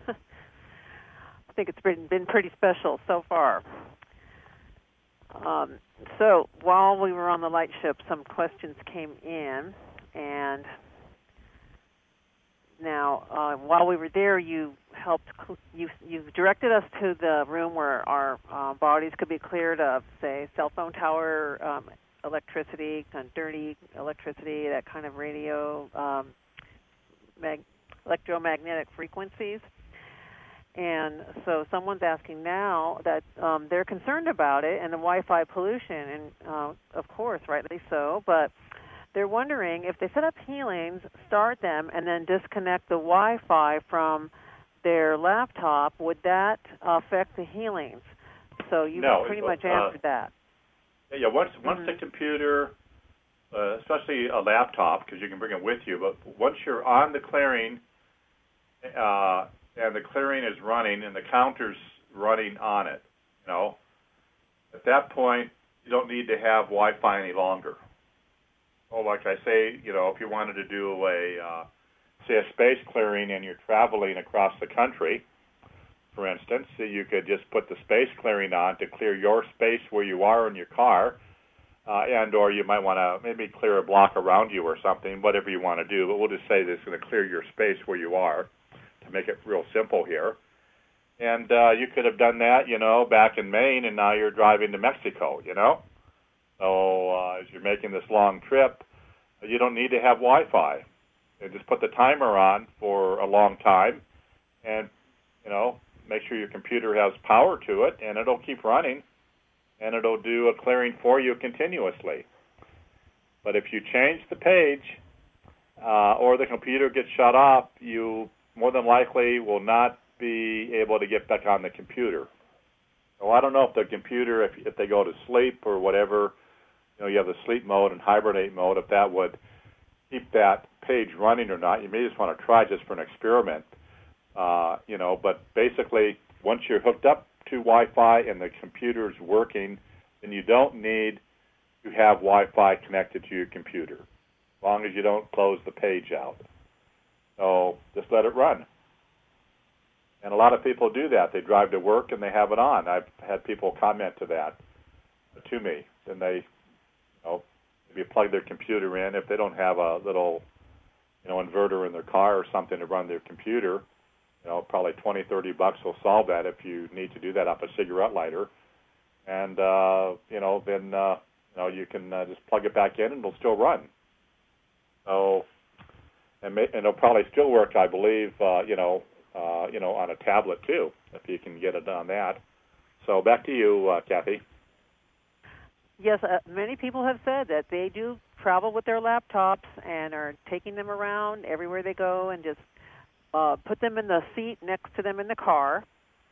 I think it's been pretty special so far. So while we were on the light ship, some questions came in, and now while we were there, you directed us to the room where our bodies could be cleared of, say, cell phone tower electricity, kind of dirty electricity, that kind of radio, electromagnetic frequencies. And so someone's asking now that they're concerned about it and the Wi-Fi pollution, and of course, rightly so, but they're wondering if they set up healings, start them, and then disconnect the Wi-Fi from their laptop, would that affect the healings? So you pretty much answered that. Yeah, once the computer, especially a laptop, because you can bring it with you, but once you're on the clearing, and the clearing is running and the counter's running on it, at that point, you don't need to have Wi-Fi any longer. Oh, like I say, if you wanted to do say a space clearing and you're traveling across the country, for instance, so you could just put the space clearing on to clear your space where you are in your car, or you might want to maybe clear a block around you or something, whatever you want to do. But we'll just say that it's going to clear your space where you are to make it real simple here. And you could have done that, back in Maine, and now you're driving to Mexico, So as you're making this long trip, you don't need to have Wi-Fi. You just put the timer on for a long time and, make sure your computer has power to it, and it'll keep running, and it'll do a clearing for you continuously. But if you change the page or the computer gets shut off, you more than likely will not be able to get back on the computer. So I don't know if the computer, if they go to sleep or whatever, you have the sleep mode and hibernate mode, if that would keep that page running or not. You may just want to try just for an experiment, but basically once you're hooked up to Wi-Fi and the computer's working, then you don't need to have Wi-Fi connected to your computer, as long as you don't close the page out. So just let it run. And a lot of people do that. They drive to work and they have it on. I've had people comment to me. Then they, maybe plug their computer in. If they don't have a little, inverter in their car or something to run their computer, probably $20, $30 will solve that if you need to do that off a cigarette lighter. And, then, you can just plug it back in and it'll still run. So, and it'll probably still work, I believe, on a tablet too, if you can get it on that. So back to you, Kathy. Yes, many people have said that they do travel with their laptops and are taking them around everywhere they go and just put them in the seat next to them in the car,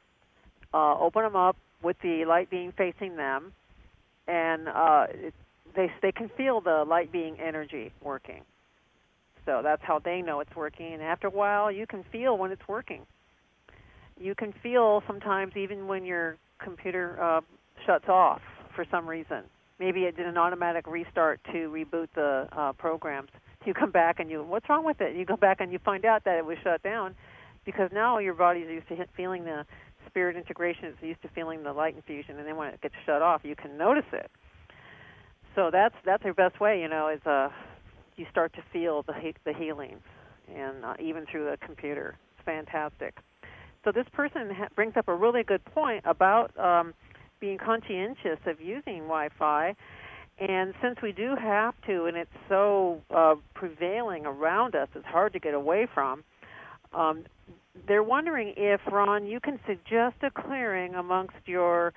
open them up with the light being facing them, and they can feel the light being energy working. So that's how they know it's working. And after a while, you can feel when it's working. You can feel sometimes even when your computer shuts off for some reason. Maybe it did an automatic restart to reboot the programs. You come back and what's wrong with it? You go back and you find out that it was shut down because now your body's used to feeling the spirit integration. It's used to feeling the light infusion, and then when it gets shut off, you can notice it. So that's your best way, is you start to feel the healings, and even through the computer. It's fantastic. So this person brings up a really good point about being conscientious of using Wi-Fi. And since we do have to, and it's so prevailing around us, it's hard to get away from, they're wondering if, Ron, you can suggest a clearing amongst your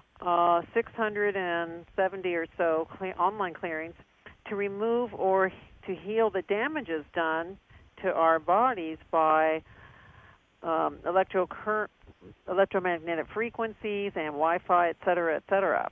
670 or so online clearings to remove or to heal the damages done to our bodies by electromagnetic frequencies and Wi-Fi, et cetera, et cetera.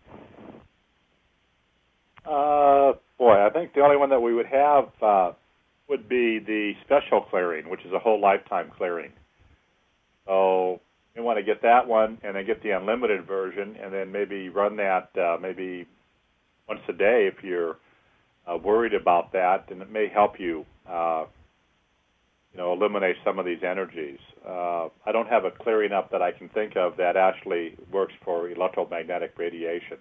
I think the only one that we would have would be the special clearing, which is a whole lifetime clearing. So you want to get that one and then get the unlimited version and then maybe run that maybe once a day if you're worried about that, and it may help you, eliminate some of these energies. I don't have a clearing up that I can think of that actually works for electromagnetic radiation.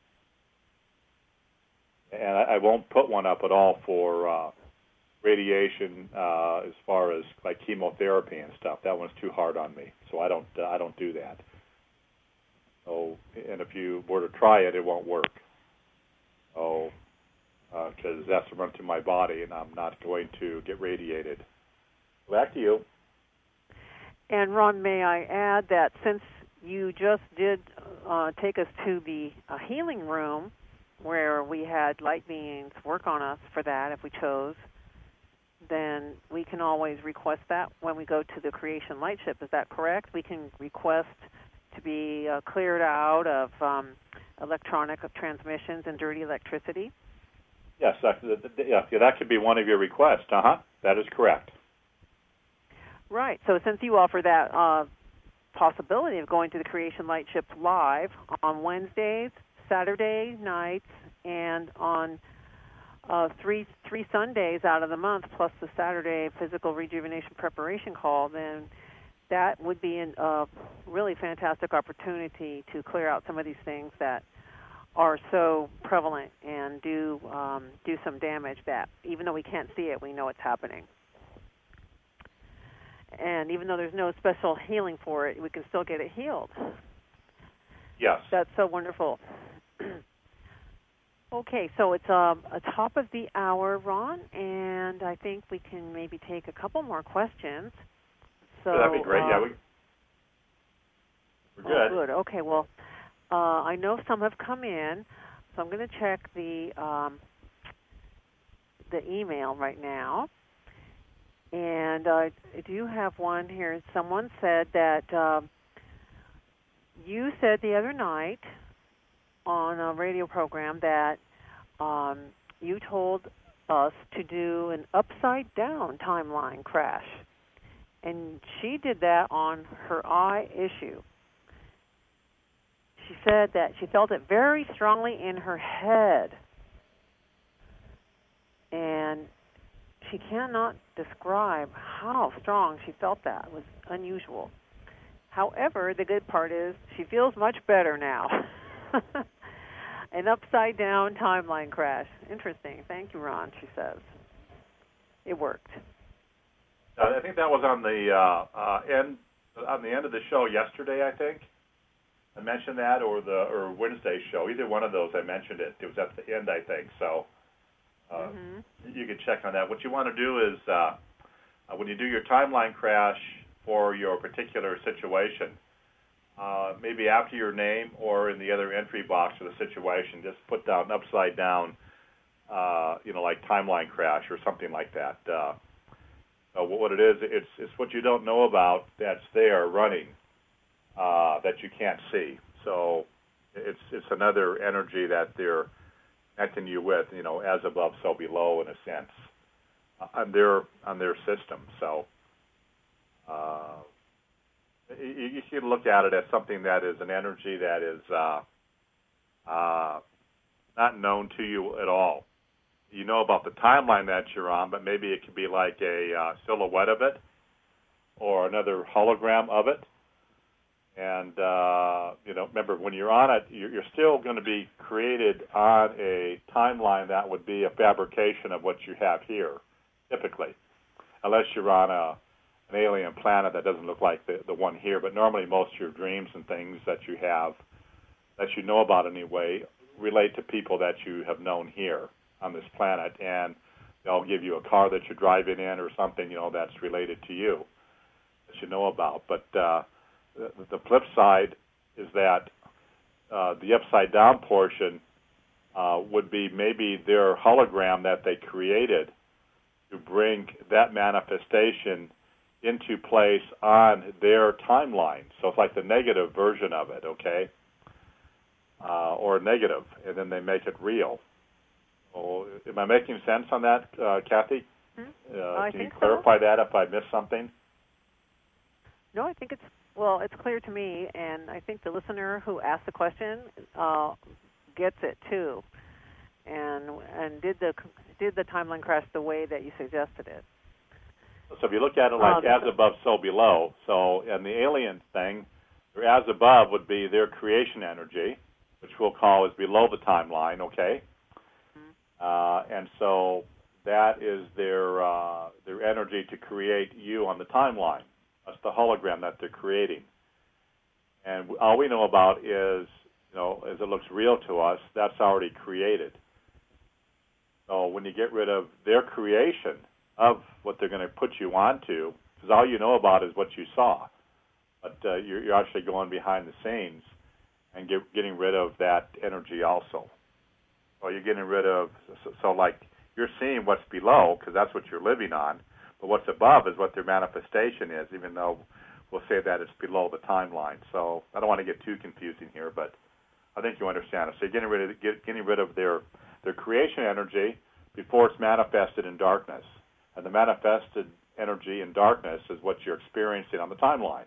And I won't put one up at all for radiation as far as like chemotherapy and stuff. That one's too hard on me, so I don't do that. So, and if you were to try it, it won't work. So, because that's run through my body, and I'm not going to get radiated. Back to you. And Ron, may I add that since you just did take us to the healing room where we had light beings work on us for that if we chose, then we can always request that when we go to the Creation Lightship. Is that correct? We can request to be cleared out of electronic transmissions and dirty electricity? Yes, that could be one of your requests. That is correct. Right. So since you offer that possibility of going to the Creation Lightship live on Wednesdays, Saturday nights, and on three Sundays out of the month, plus the Saturday physical rejuvenation preparation call, then that would be a really fantastic opportunity to clear out some of these things that are so prevalent and do some damage that even though we can't see it, we know it's happening. And even though there's no special healing for it, we can still get it healed. Yes. That's so wonderful. Okay, so it's a top of the hour, Ron, and I think we can maybe take a couple more questions. So that'd be great. We're good. Oh, good. Okay, well, I know some have come in, so I'm going to check the email right now. And I do have one here. Someone said that you said the other night on a radio program that you told us to do an upside-down timeline crash. And she did that on her eye issue. She said that she felt it very strongly in her head. And she cannot describe how strong she felt that. It was unusual. However, the good part is she feels much better now. An upside-down timeline crash. Interesting. Thank you, Ron, she says. It worked. I think that was on the end of the show yesterday, I think. I mentioned that, or Wednesday's show. Either one of those, I mentioned it. It was at the end, I think. So you can check on that. What you want to do is when you do your timeline crash for your particular situation, maybe after your name or in the other entry box of the situation, just put down upside down, like timeline crash or something like that. What it is, it's what you don't know about that's there running that you can't see. So it's another energy that they're connecting you with, as above, so below, in a sense, on their system. So you can look at it as something that is an energy that is not known to you at all. You know about the timeline that you're on, but maybe it could be like a silhouette of it or another hologram of it. And, remember, when you're on it, you're still going to be created on a timeline that would be a fabrication of what you have here, typically, unless you're on an alien planet that doesn't look like the one here. But normally most of your dreams and things that you have, that you know about anyway, relate to people that you have known here on this planet. And they'll give you a car that you're driving in or something, that's related to you, that you know about. But the flip side is that the upside-down portion would be maybe their hologram that they created to bring that manifestation into place on their timeline. So it's like the negative version of it, okay? Or negative, and then they make it real. Oh, am I making sense on that, Kathy? Can you clarify that if I missed something? No, I think it's clear to me, and I think the listener who asked the question gets it too, and did the timeline crash the way that you suggested it. So if you look at it like as above, so below. So in the alien thing, as above would be their creation energy, which we'll call is below the timeline, okay? And so that is their energy to create you on the timeline. That's the hologram that they're creating. And all we know about is, as it looks real to us, that's already created. So when you get rid of their creation, of what they're going to put you onto, because all you know about is what you saw. But you're actually going behind the scenes and getting rid of that energy also. So you're getting rid of, so like you're seeing what's below because that's what you're living on, but what's above is what their manifestation is, even though we'll say that it's below the timeline. So I don't want to get too confusing here, but I think you understand it. So you're getting rid of their creation energy before it's manifested in darkness. And the manifested energy in darkness is what you're experiencing on the timeline.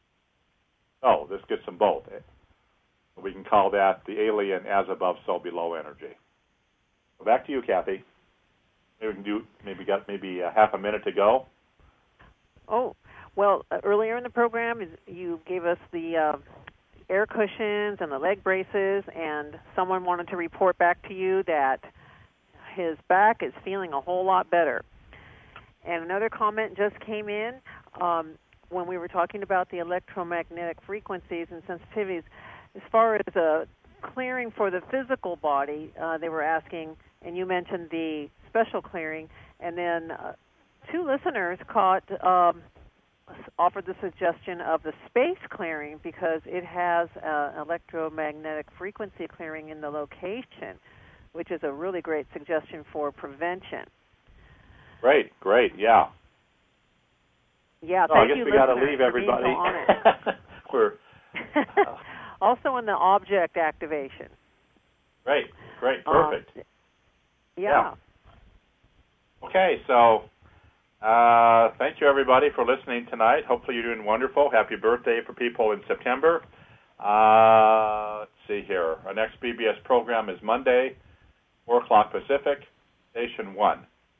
So this gets them both. We can call that the alien as above, so below energy. So back to you, Kathy. Maybe we can do maybe half a minute to go. Oh, well, earlier in the program, you gave us the air cushions and the leg braces, and someone wanted to report back to you that his back is feeling a whole lot better. And another comment just came in when we were talking about the electromagnetic frequencies and sensitivities. As far as clearing for the physical body, they were asking, and you mentioned the special clearing, and then two listeners offered the suggestion of the space clearing because it has electromagnetic frequency clearing in the location, which is a really great suggestion for prevention. Great, yeah. Yeah, I guess we got to leave everybody. We're also in the object activation. Great, perfect. Yeah. Okay, so thank you everybody for listening tonight. Hopefully you're doing wonderful. Happy birthday for people in September. Let's see here. Our next BBS program is Monday, 4 o'clock Pacific, Station 1.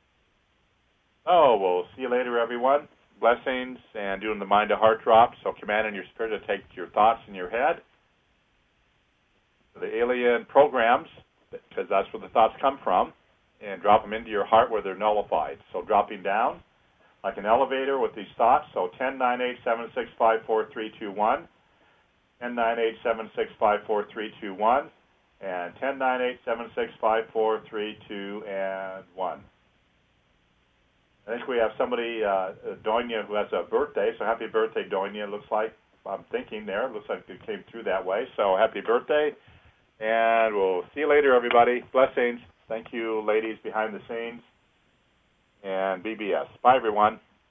Oh, we'll see you later, everyone. Blessings, and doing the mind to heart drop. So commanding your spirit to take your thoughts in your head, the alien programs, because that's where the thoughts come from, and drop them into your heart where they're nullified. So dropping down like an elevator with these thoughts. So 1098-765-4321, 1098-765-4321, and 1098-765-4321. I think we have somebody, Donia, who has a birthday. So happy birthday, Donia. Looks like, I'm thinking there, looks like it came through that way. So happy birthday. And we'll see you later, everybody. Blessings. Thank you, ladies behind the scenes. And BBS. Bye, everyone.